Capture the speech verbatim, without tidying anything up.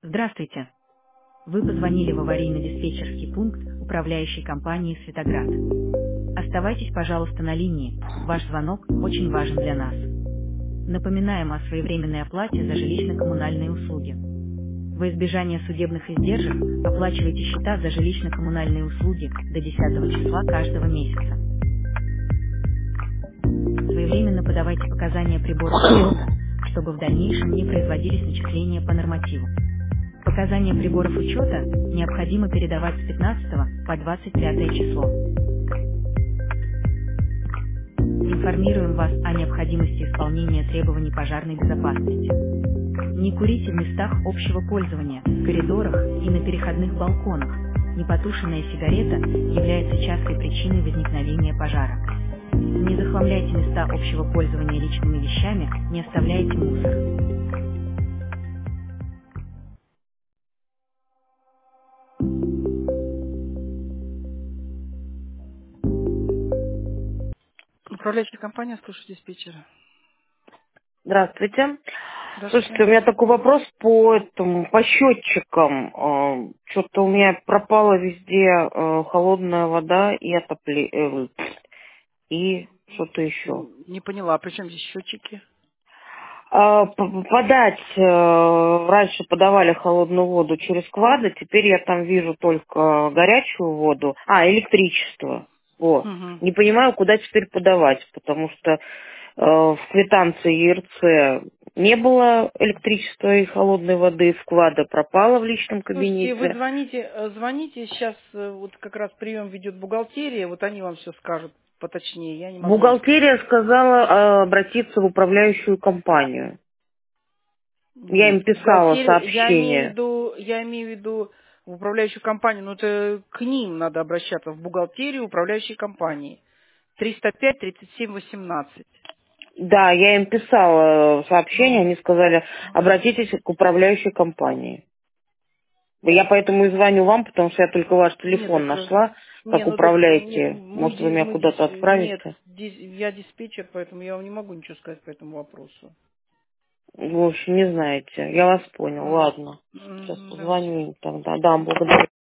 Здравствуйте. Вы позвонили в аварийно-диспетчерский пункт управляющей компании «Светоград». Оставайтесь, пожалуйста, на линии. Ваш звонок очень важен для нас. Напоминаем о своевременной оплате за жилищно-коммунальные услуги. Во избежание судебных издержек оплачивайте счета за жилищно-коммунальные услуги до десятого числа каждого месяца. Своевременно подавайте показания приборов учета, чтобы в дальнейшем не производились начисления по нормативу. Показания приборов учета необходимо передавать с пятнадцатого по двадцать пятое число. Информируем вас о необходимости исполнения требований пожарной безопасности. Не курите в местах общего пользования, в коридорах и на переходных балконах. Непотушенная сигарета является частой причиной возникновения пожара. Не захламляйте места общего пользования личными вещами, не оставляйте мусор. Управляющая компания, слушай, диспетчера. Здравствуйте. Слушайте, Здравствуйте. у меня такой вопрос по этому, по счетчикам. Что-то у меня пропала везде э, холодная вода и отопление, и что-то еще. М, Не поняла, при чем здесь счетчики? А, п- подать, э, раньше подавали холодную воду через квады, теперь я там вижу только горячую воду, а, электричество. Вот. Угу. Не понимаю, куда теперь подавать, потому что э, в квитанции ЕРЦ не было электричества и холодной воды, вклада пропало в личном Слушайте, вы кабинете. звоните, э, звоните, сейчас э, вот как раз прием ведет бухгалтерия, вот они вам все скажут поточнее, я не могу вам сказать. Бухгалтерия сказала э, обратиться в управляющую компанию. Я им Нет, писала бухгалтерия, я имею в сообщение. виду, я имею в виду в управляющую компанию, но это к ним надо обращаться, в бухгалтерию управляющей компании. триста пять тридцать семь восемнадцать. Да, я им писала сообщение, Ну, они сказали, обратитесь к управляющей компании. Я поэтому и звоню вам, потому что я только ваш нет, телефон так, э, нашла, не, как ну так нет, управляете. мы, Может, вы ди- меня мы здесь, куда-то э, нет, отправите? дис- я диспетчер, поэтому я вам не могу ничего сказать по этому вопросу. В общем, не знаете. Я вас понял, М, ладно. Сейчас м, Да. позвоню им тогда. Да, благодарю.